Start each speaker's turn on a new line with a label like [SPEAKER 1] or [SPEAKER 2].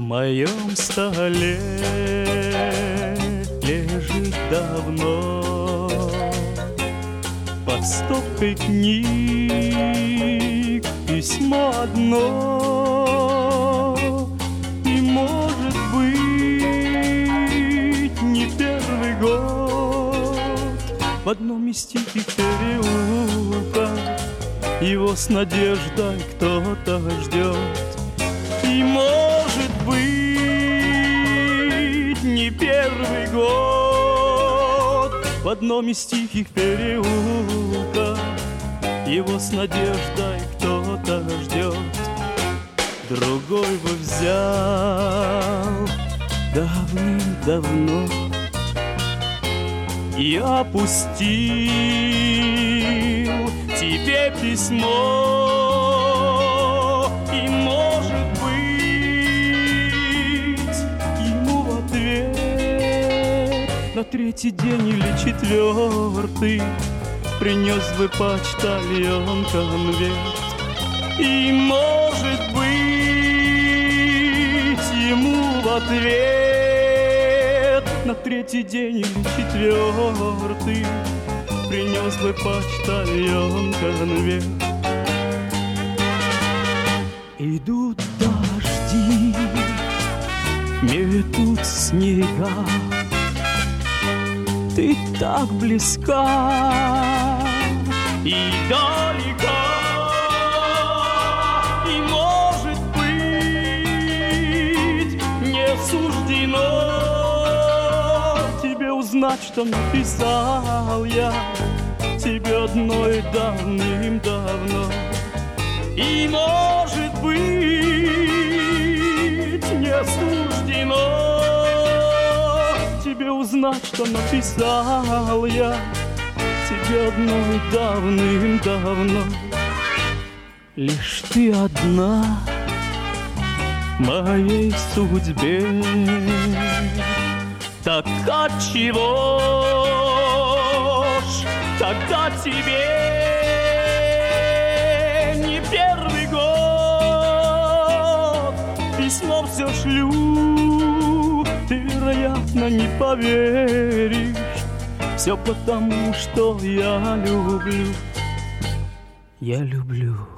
[SPEAKER 1] моем столе лежит давно под стопкой книг письмо одно. И, может быть, не первый год в одном из тихих переулков его с надеждой кто-то ждет. И, может быть, не первый год в одном из тихих переулков его с надеждой кто-то ждет. Другой бы взял давным-давно и опустил тебе письмо. И, может быть, ему в ответ на третий день или четвертый принес бы почтальон конверт. И, может быть, ему в ответ на третий день или четвертый принес бы почтальон конверт. Идут дожди, метут снега, ты так близка и далека. И, может быть, не суждено тебе узнать, что написал я тебе одной давным-давно. И, может быть, не суждено тебе узнать, что написал я тебе одной давным-давно. Лишь ты одна в моей судьбе. Так отчего ж тогда тебе не первый год письмо все шлю? Ты, вероятно, не поверишь. Все потому, что я люблю. Я люблю.